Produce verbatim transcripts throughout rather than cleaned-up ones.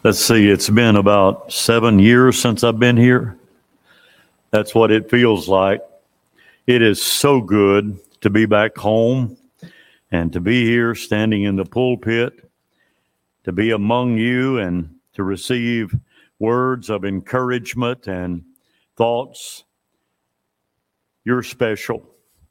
Let's see, it's been about seven years since I've been here. That's what it feels like. It is so good to be back home and to be here standing in the pulpit, to be among you and to receive words of encouragement and thoughts. You're special.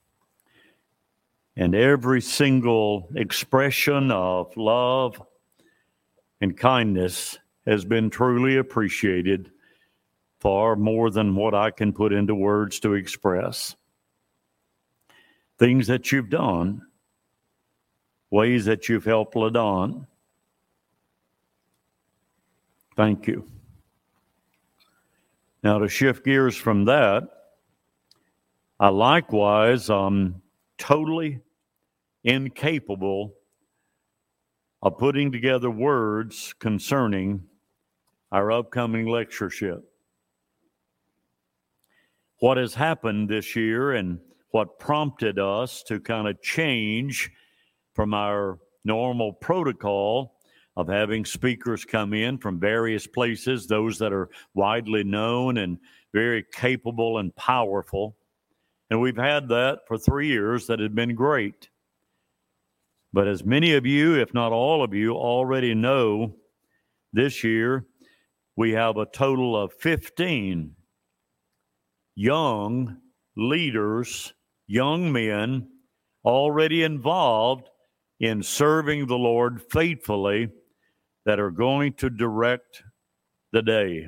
And every single expression of love and kindness has been truly appreciated, far more than what I can put into words to express. Things that you've done, ways that you've helped LaDon. Thank you. Now, to shift gears from that, I likewise am totally incapable of putting together words concerning our upcoming lectureship. What has happened this year and what prompted us to kind of change from our normal protocol of having speakers come in from various places, those that are widely known and very capable and powerful. And we've had that for three years that had been great. But as many of you, if not all of you, already know, this year we have a total of fifteen young leaders, young men, already involved in serving the Lord faithfully that are going to direct the day.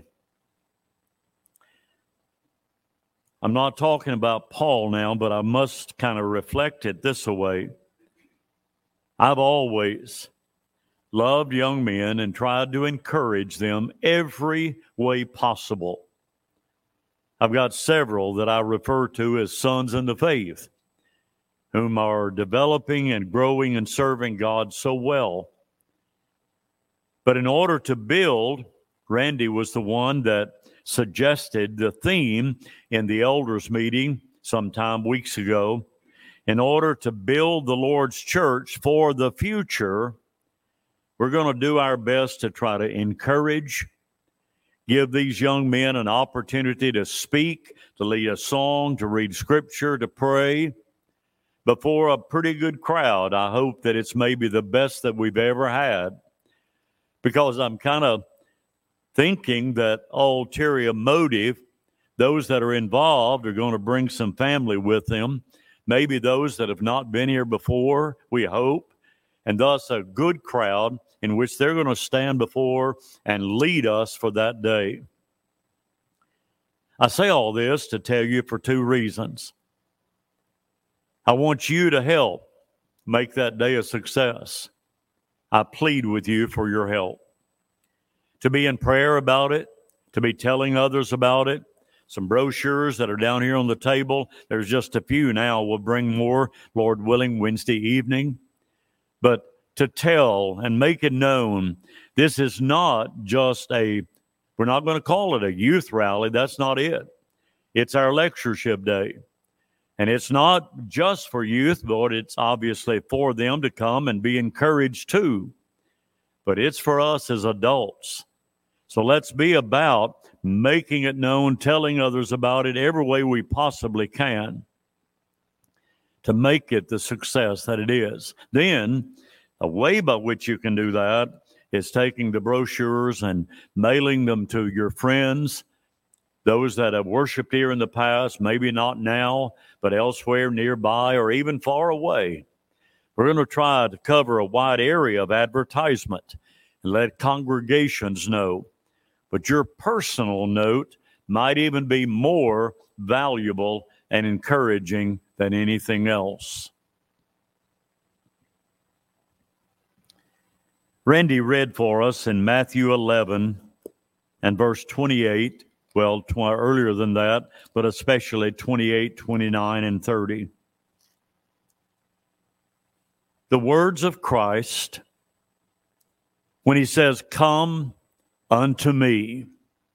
I'm not talking about Paul now, but I must kind of reflect it this way. I've always loved young men and tried to encourage them every way possible. I've got several that I refer to as sons in the faith, whom are developing and growing and serving God so well. But in order to build, Randy was the one that suggested the theme in the elders meeting sometime weeks ago. In order to build the Lord's church for the future, we're going to do our best to try to encourage, give these young men an opportunity to speak, to lead a song, to read scripture, to pray before a pretty good crowd. I hope that it's maybe the best that we've ever had, because I'm kind of thinking that ulterior motive, those that are involved are going to bring some family with them, maybe those that have not been here before, we hope, and thus a good crowd in which they're going to stand before and lead us for that day. I say all this to tell you for two reasons. I want you to help make that day a success. I plead with you for your help. To be in prayer about it, to be telling others about it. Some brochures that are down here on the table. There's just a few now. We'll bring more, Lord willing, Wednesday evening. But to tell and make it known, this is not just a, we're not going to call it a youth rally. That's not it. It's our lectureship day. And it's not just for youth, but it's obviously for them to come and be encouraged too. But it's for us as adults. So let's be about making it known, telling others about it every way we possibly can to make it the success that it is. Then, a way by which you can do that is taking the brochures and mailing them to your friends, those that have worshiped here in the past, maybe not now, but elsewhere nearby or even far away. We're going to try to cover a wide area of advertisement and let congregations know. But your personal note might even be more valuable and encouraging than anything else. Randy read for us in Matthew eleven and verse twenty-eight, well, tw- earlier than that, but especially twenty-eight, twenty-nine, and thirty. The words of Christ when he says, "Come unto me,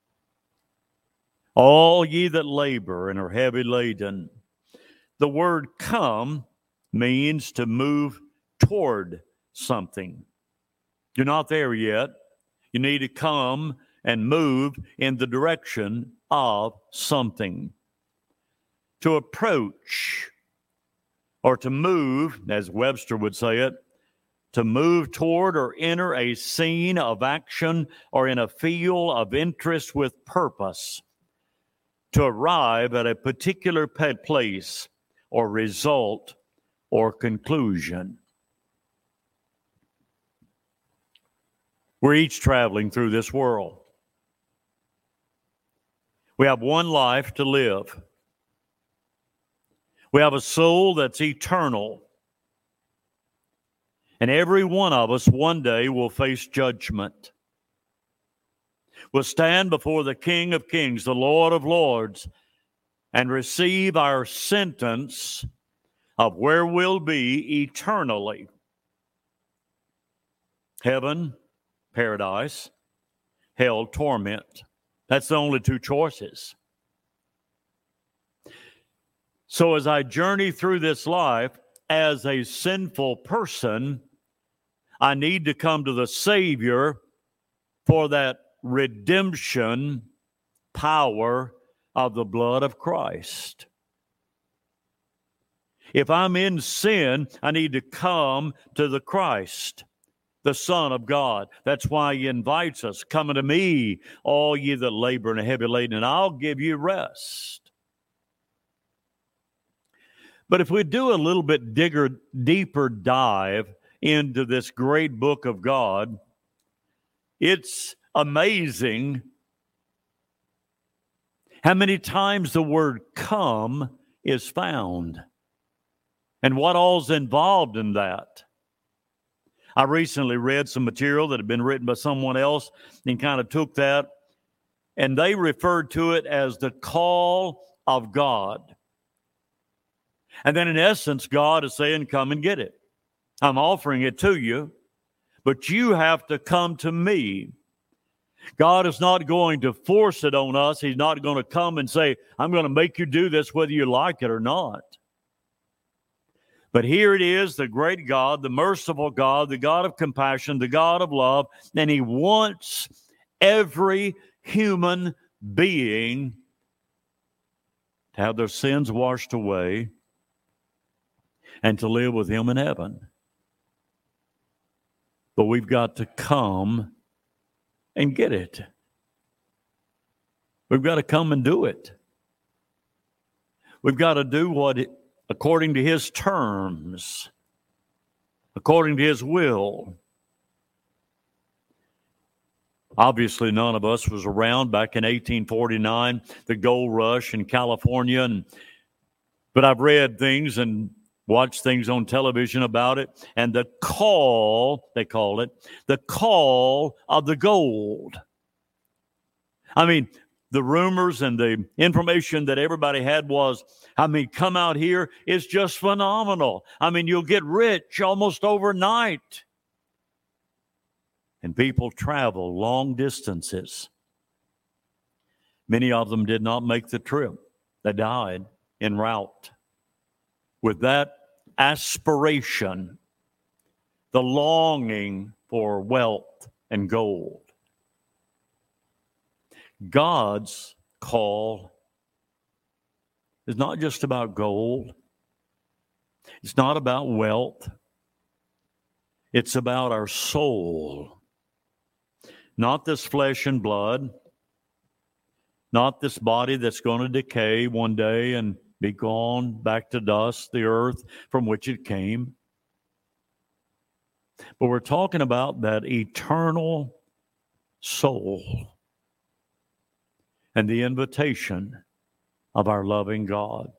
all ye that labor and are heavy laden." The word come means to move toward something. You're not there yet. You need to come and move in the direction of something. To approach or to move, as Webster would say it, to move toward or enter a scene of action or in a field of interest with purpose. To arrive at a particular place or result or conclusion. We're each traveling through this world. We have one life to live. We have a soul that's eternal. And every one of us one day will face judgment. We'll stand before the King of Kings, the Lord of Lords, and receive our sentence of where we'll be eternally. Heaven, paradise, hell, torment. That's the only two choices. So as I journey through this life as a sinful person, I need to come to the Savior for that redemption power of the blood of Christ. If I'm in sin, I need to come to the Christ, the Son of God. That's why He invites us, come unto me, all ye that labor and are heavy laden, and I'll give you rest. But if we do a little bit digger, deeper dive into this great book of God, it's amazing how many times the word come is found and what all's involved in that. I recently read some material that had been written by someone else and kind of took that, and they referred to it as the call of God. And then in essence, God is saying, come and get it. I'm offering it to you, but you have to come to me. God is not going to force it on us. He's not going to come and say, I'm going to make you do this whether you like it or not. But here it is, the great God, the merciful God, the God of compassion, the God of love, and He wants every human being to have their sins washed away and to live with Him in heaven. But we've got to come and get it. We've got to come and do it. We've got to do what, it, according to His terms, according to His will. Obviously, none of us was around back in eighteen forty-nine, the gold rush in California. And, but I've read things and watched things on television about it. And the call, they call it, the call of the gold. I mean, the rumors and the information that everybody had was, I mean, come out here is just phenomenal. I mean, you'll get rich almost overnight. And people travel long distances. Many of them did not make the trip. They died en route. With that aspiration, the longing for wealth and gold. God's call is not just about gold. It's not about wealth. It's about our soul. Not this flesh and blood. Not this body that's going to decay one day and be gone back to dust, the earth from which it came. But we're talking about that eternal soul and the invitation of our loving God.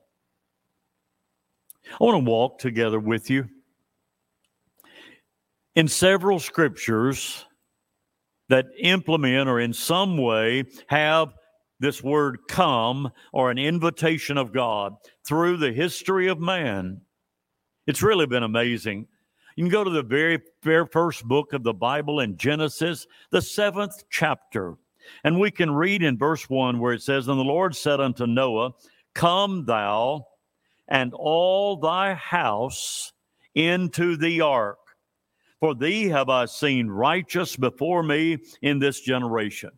I want to walk together with you in several scriptures that implement or in some way have this word come or an invitation of God through the history of man. It's really been amazing. You can go to the very, very first book of the Bible in Genesis, the seventh chapter. And we can read in verse one where it says, And the Lord said unto Noah, Come thou and all thy house into the ark, For thee have I seen righteous before me in this generation.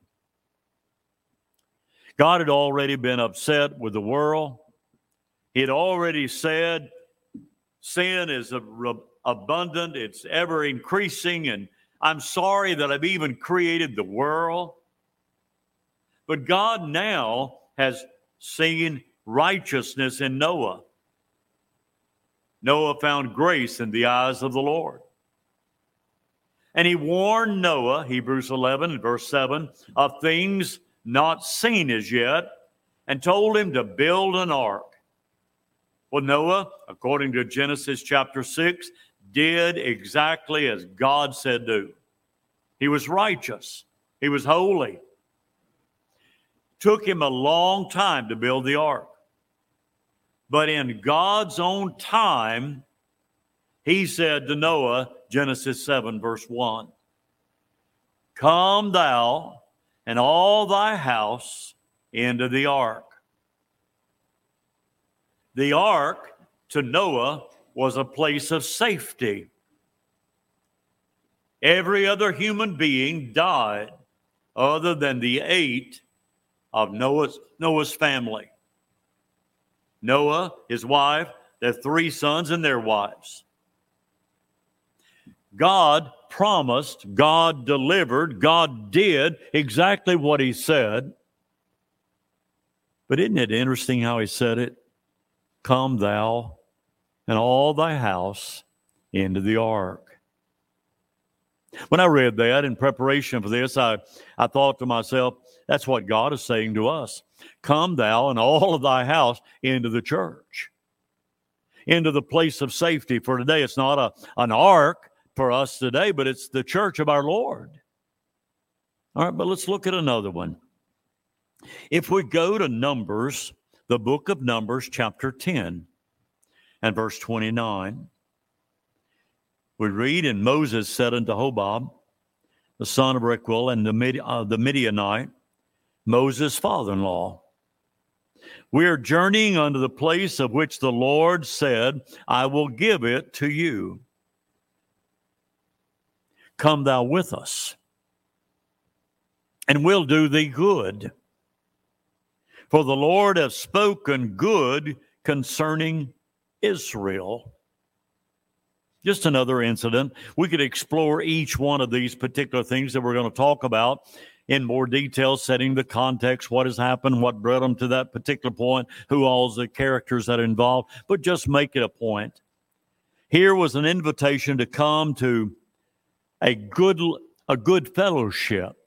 God had already been upset with the world. He had already said, sin is abundant, it's ever increasing, and I'm sorry that I've even created the world. But God now has seen righteousness in Noah. Noah found grace in the eyes of the Lord. And he warned Noah, Hebrews eleven, verse seven, of things not seen as yet, and told him to build an ark. Well, Noah, according to Genesis chapter six, did exactly as God said do. He was righteous. He was holy. Took him a long time to build the ark. But in God's own time, he said to Noah, Genesis seven, verse one, come thou and all thy house into the ark. The ark to Noah was a place of safety. Every other human being died other than the eight of Noah's, Noah's family. Noah, his wife, their three sons and their wives. God promised, God delivered, God did exactly what he said. But isn't it interesting how he said it? Come thou and all thy house into the ark. When I read that in preparation for this, I, I thought to myself, that's what God is saying to us. Come thou and all of thy house into the church, into the place of safety. For today, it's not a, an ark for us today, but it's the church of our Lord. All right, but let's look at another one. If we go to Numbers, the book of Numbers, chapter ten and verse twenty-nine, we read, and Moses said unto Hobab, the son of Rechuel, and the, Mid- uh, the Midianite, Moses' father-in-law, we are journeying unto the place of which the Lord said, I will give it to you. Come thou with us, and we'll do thee good. For the Lord hath spoken good concerning Israel. Just another incident. We could explore each one of these particular things that we're going to talk about in more detail, setting the context, what has happened, what brought them to that particular point, who all the characters that are involved, but just make it a point. Here was an invitation to come to a good, a good fellowship.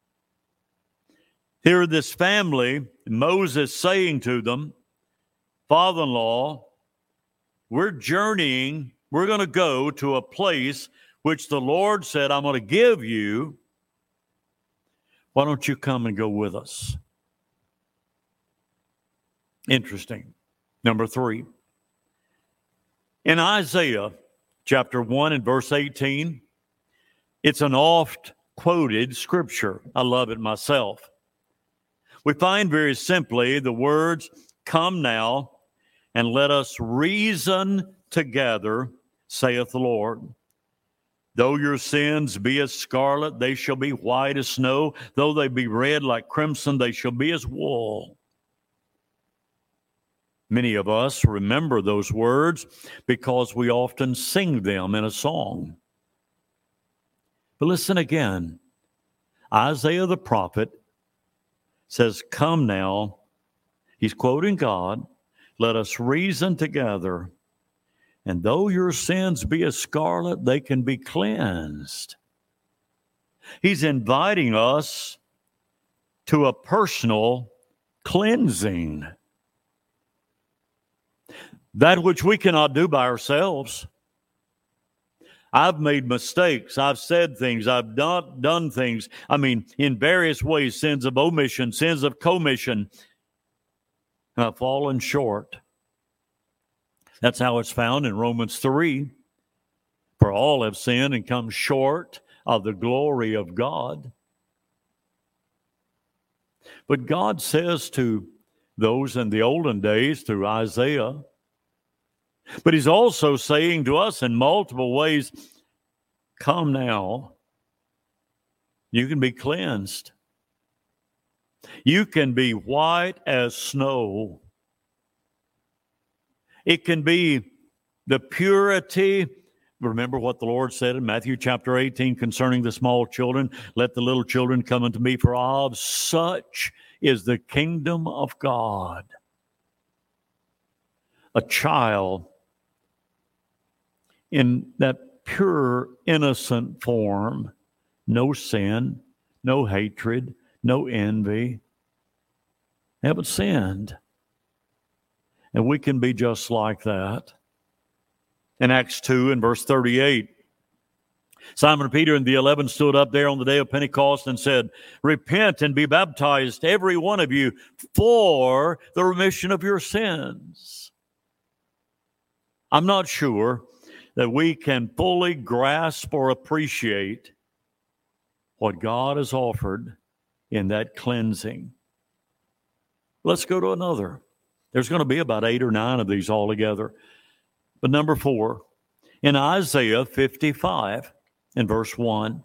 Here, this family, Moses saying to them, father-in-law, we're journeying, we're going to go to a place which the Lord said, I'm going to give you. Why don't you come and go with us? Interesting. Number three. In Isaiah chapter one and verse eighteen, it's an oft quoted scripture. I love it myself. We find very simply the words, come now and let us reason together, saith the Lord. Though your sins be as scarlet, they shall be white as snow. Though they be red like crimson, they shall be as wool. Many of us remember those words because we often sing them in a song. But listen again. Isaiah the prophet says, come now. He's quoting God. Let us reason together. And though your sins be as scarlet, they can be cleansed. He's inviting us to a personal cleansing. That which we cannot do by ourselves. I've made mistakes. I've said things. I've not done things. I mean, in various ways, sins of omission, sins of commission. And I've fallen short. That's how it's found in Romans three. For all have sinned and come short of the glory of God. But God says to those in the olden days through Isaiah, but he's also saying to us in multiple ways, come now. You can be cleansed. You can be white as snow. It can be the purity. Remember what the Lord said in Matthew chapter eighteen concerning the small children. Let the little children come unto me, for of such is the kingdom of God. A child in that pure, innocent form. No sin, no hatred, no envy. They haven't sinned. And we can be just like that. In Acts two and verse thirty-eight, Simon Peter and the eleven stood up there on the day of Pentecost and said, repent and be baptized, every one of you, for the remission of your sins. I'm not sure that we can fully grasp or appreciate what God has offered in that cleansing. Let's go to another. There's going to be about eight or nine of these altogether. But number four, in Isaiah fifty-five, in verse one,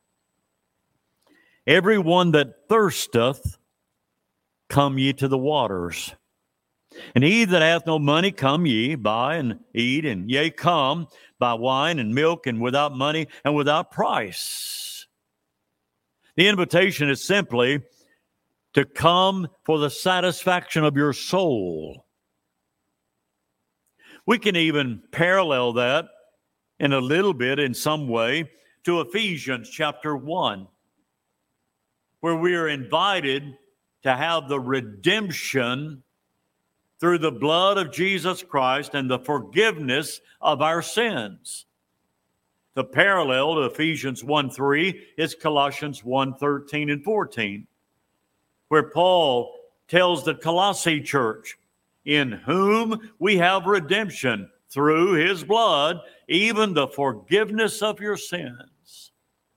everyone that thirsteth, come ye to the waters. And he that hath no money, come ye, buy and eat, and yea, come, buy wine and milk, and without money and without price. The invitation is simply to come for the satisfaction of your soul. We can even parallel that in a little bit, in some way, to Ephesians chapter one, where we are invited to have the redemption through the blood of Jesus Christ and the forgiveness of our sins. The parallel to Ephesians one three is Colossians one thirteen and fourteen, where Paul tells the Colossae church, in whom we have redemption through his blood, even the forgiveness of your sins.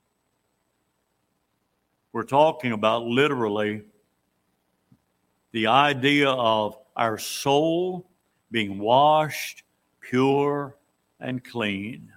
We're talking about literally the idea of our soul being washed, pure, and clean.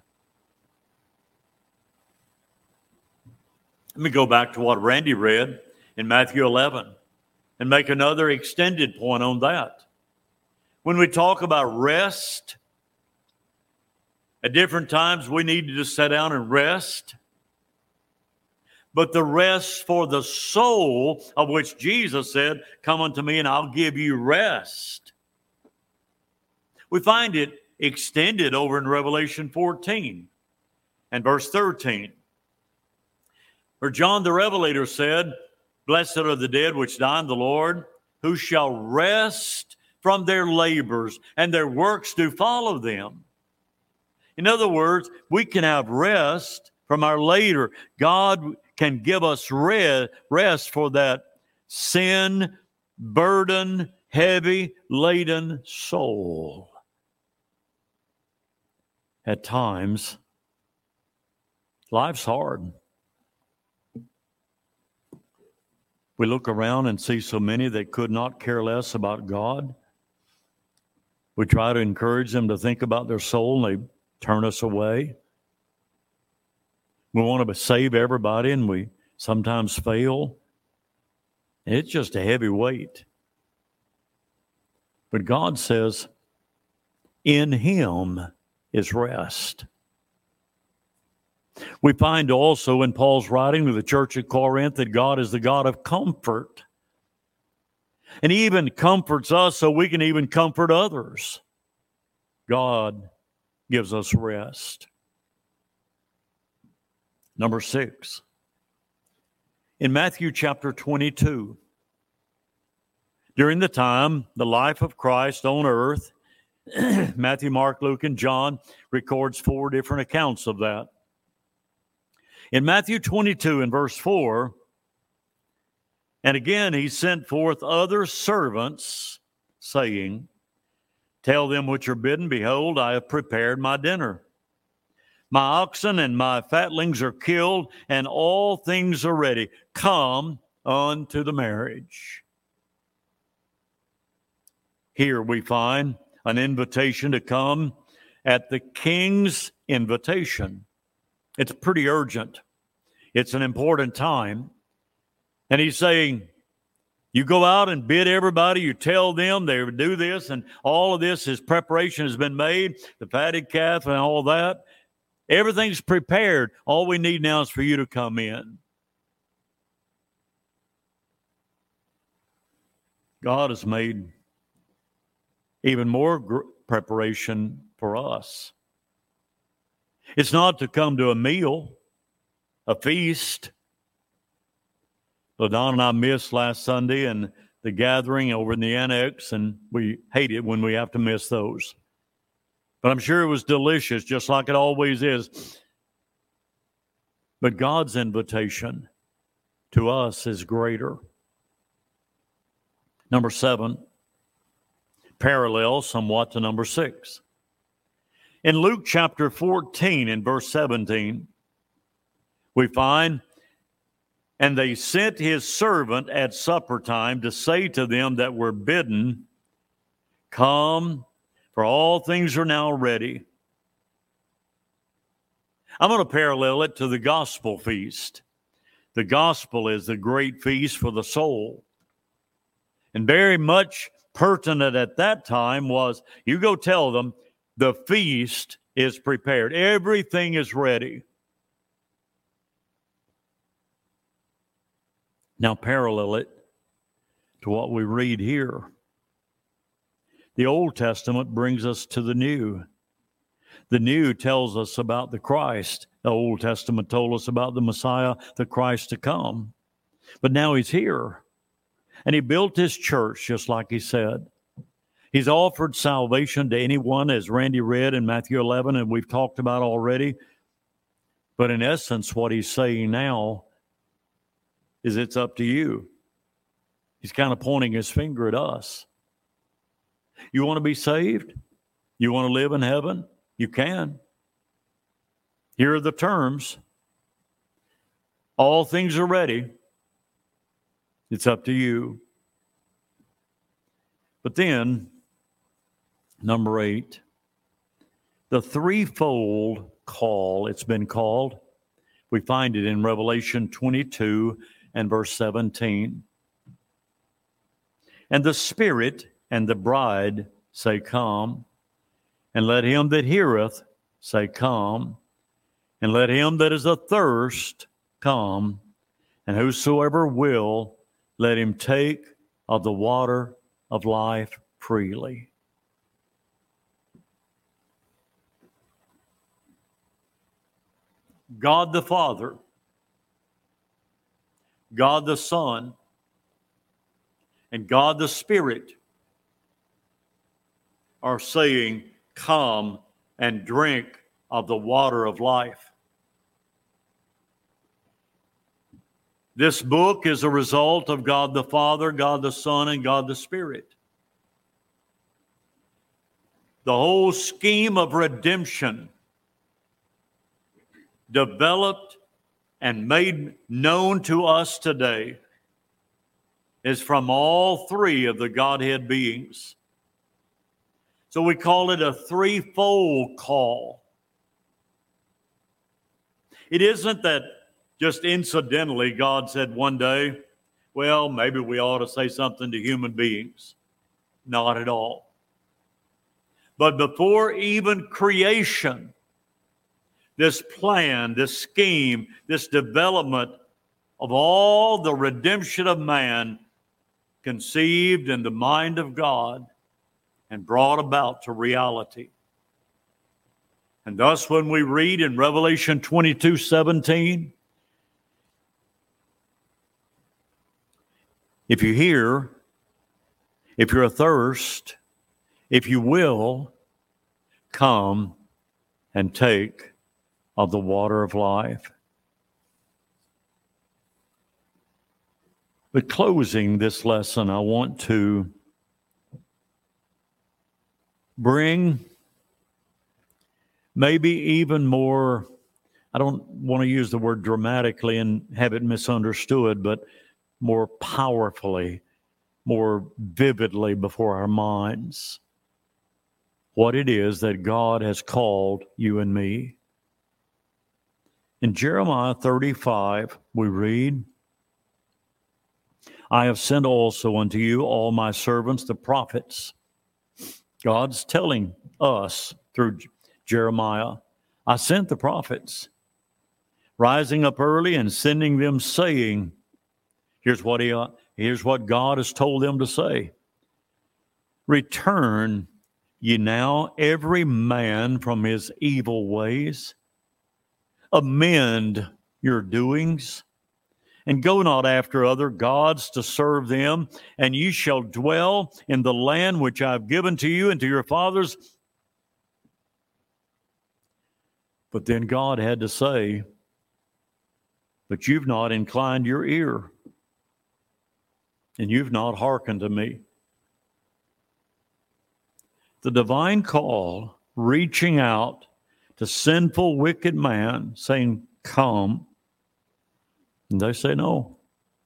Let me go back to what Randy read in Matthew eleven and make another extended point on that. When we talk about rest, at different times we need to just sit down and rest. But the rest for the soul, of which Jesus said, come unto me and I'll give you rest. We find it extended over in Revelation fourteen and verse thirteen. Where John the Revelator said, blessed are the dead which die in the Lord, who shall rest from their labors, and their works do follow them. In other words, we can have rest from our labor. God can give us rest for that sin, burden, heavy, laden soul. At times, life's hard. We look around and see so many that could not care less about God. We try to encourage them to think about their soul, and they turn us away. We want to save everybody, and we sometimes fail. It's just a heavy weight. But God says, in him is rest. We find also in Paul's writing to the church at Corinth that God is the God of comfort. And he even comforts us so we can even comfort others. God gives us rest. Number six, in Matthew chapter twenty-two, during the time, the life of Christ on earth, Matthew, Mark, Luke, and John records four different accounts of that. In Matthew twenty-two and verse four, and again he sent forth other servants, saying, tell them which are bidden, behold, I have prepared my dinner. My oxen and my fatlings are killed, and all things are ready. Come unto the marriage. Here we find an invitation to come at the king's invitation. It's pretty urgent. It's an important time. And he's saying, you go out and bid everybody, you tell them they do this, and all of this, his preparation has been made, the fatted calf and all that. Everything's prepared. All we need now is for you to come in. God has made even more gr- preparation for us. It's not to come to a meal, a feast. LaDon and I missed last Sunday and the gathering over in the annex, and we hate it when we have to miss those. But I'm sure it was delicious, just like it always is. But God's invitation to us is greater. Number seven, parallel somewhat to number six. In Luke chapter fourteen, in verse seventeen, we find, and they sent his servant at supper time to say to them that were bidden, come, for all things are now ready. I'm going to parallel it to the gospel feast. The gospel is the great feast for the soul. And very much pertinent at that time was, you go tell them, the feast is prepared. Everything is ready. Now parallel it to what we read here. The Old Testament brings us to the New. The New tells us about the Christ. The Old Testament told us about the Messiah, the Christ to come. But now he's here. And he built his church just like he said. He's offered salvation to anyone, as Randy read in Matthew eleven, and we've talked about already. But in essence, what he's saying now is it's up to you. He's kind of pointing his finger at us. You want to be saved? You want to live in heaven? You can. Here are the terms. All things are ready. It's up to you. But then, number eight, the threefold call, it's been called. We find it in Revelation twenty-two and verse seventeen. And the Spirit and the bride say, come. And let him that heareth say, come. And let him that is athirst come. And whosoever will, let him take of the water of life freely. God the Father, God the Son, and God the Spirit are saying, come and drink of the water of life. This book is a result of God the Father, God the Son, and God the Spirit. The whole scheme of redemption developed and made known to us today is from all three of the Godhead beings. So we call it a threefold call. It isn't that just incidentally God said one day, well, maybe we ought to say something to human beings. Not at all. But before even creation, this plan, this scheme, this development of all the redemption of man conceived in the mind of God and brought about to reality. And thus when we read in Revelation twenty-two seventeen, if you hear, if you're athirst, if you will, come and take of the water of life. But closing this lesson, I want to bring maybe even more, I don't want to use the word dramatically and have it misunderstood, but more powerfully, more vividly before our minds, what it is that God has called you and me. In Jeremiah thirty-five, we read, I have sent also unto you all my servants, the prophets. God's telling us through Jeremiah, I sent the prophets, rising up early and sending them, saying, here's what he, uh, here's what God has told them to say. Return ye now every man from his evil ways, amend your doings, and go not after other gods to serve them, and ye shall dwell in the land which I have given to you and to your fathers. But then God had to say, but you've not inclined your ear, and you've not hearkened to me. The divine call, reaching out to sinful, wicked man, saying, come. And they say no.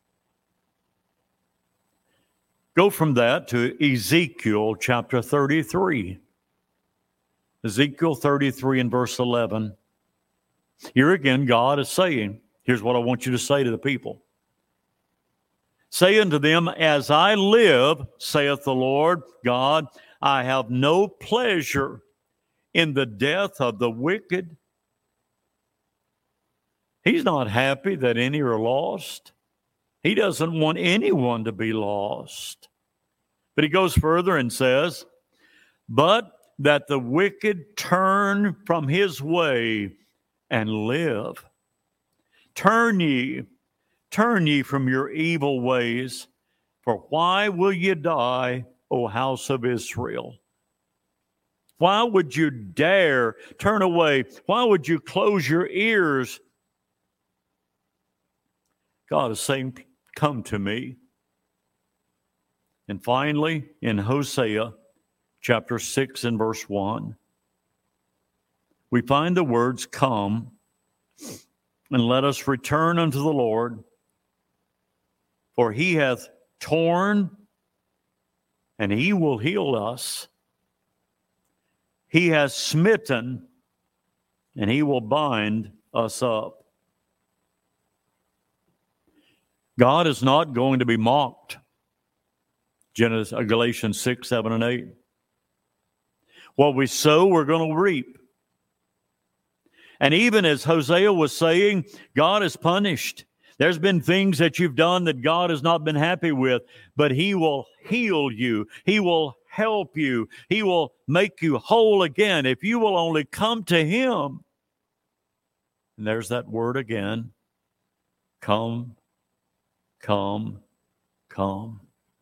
Go from that to Ezekiel chapter thirty-three. Ezekiel thirty-three and verse eleven. Here again, God is saying, here's what I want you to say to the people. Say unto them, as I live, saith the Lord God, I have no pleasure in the death of the wicked. He's not happy that any are lost. He doesn't want anyone to be lost. But he goes further and says, but that the wicked turn from his way and live. Turn ye, turn ye from your evil ways, for why will ye die, O house of Israel? Why would you dare turn away? Why would you close your ears? God is saying, come to me. And finally, in Hosea chapter six and verse one, we find the words, come, and let us return unto the Lord, for he hath torn, and he will heal us. He has smitten, and he will bind us up. God is not going to be mocked. Genesis, Galatians six, seven, and eight. What we sow, we're going to reap. And even as Hosea was saying, God is punished. There's been things that you've done that God has not been happy with, but he will heal you. He will help you. He will make you whole again if you will only come to him. And there's that word again. Come, come, come.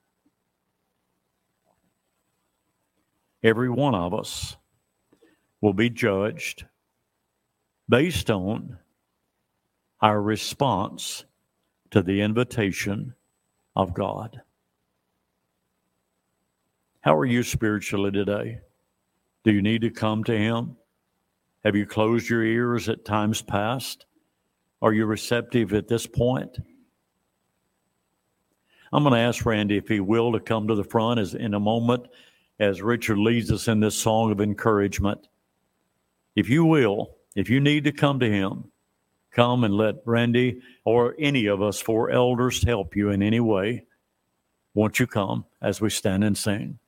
Every one of us will be judged based on our response to the invitation of God. How are you spiritually today? Do you need to come to him? Have you closed your ears at times past? Are you receptive at this point? I'm going to ask Randy if he will to come to the front as in a moment as Richard leads us in this song of encouragement. If you will, if you need to come to him, come and let Randy or any of us four elders help you in any way. Won't you come as we stand and sing?